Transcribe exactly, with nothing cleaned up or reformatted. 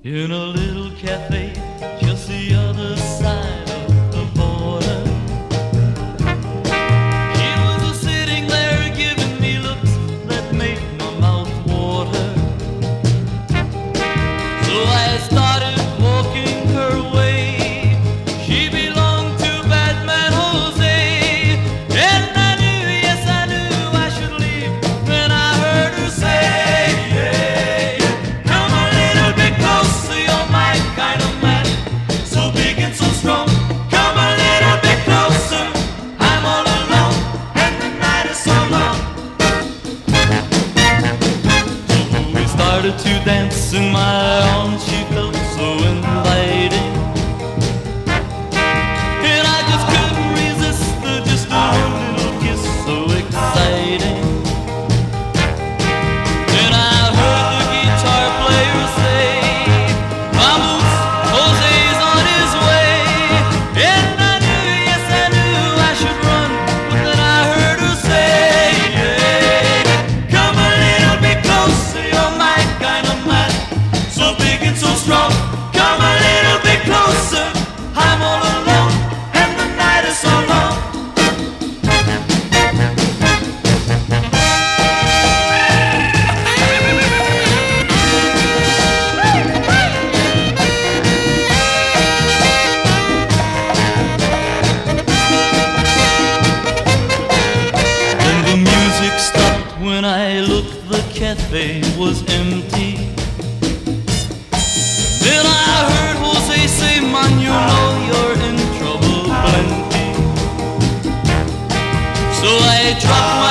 in a little cafe just the other side of the border. She was sitting there giving me looks that made my mouth water. So I started walking her way. She belonged to Batman Jose, and I knew, yes I knew I should leave when I heard her say, yeah, come a little bit closer, you're my kind of man, so big and so strong. Come a little bit closer, I'm all alone, and the night is so long. So we started to dance in my arms, she felt so inviting, and I just couldn't resist her, just a little kiss so exciting. Then I heard the guitar player say, vamos, Jose's on his way. And I knew, yes I knew I should run, but then I heard her say, yeah, come a little bit closer, you're my kind of man, so big and so strong. Come a little bit closer, I'm all alone, and the night is so long. Then the music stopped when I looked, the cafe was empty. Then I heard Jose say, man, you know you're in trouble plenty. So I dropped my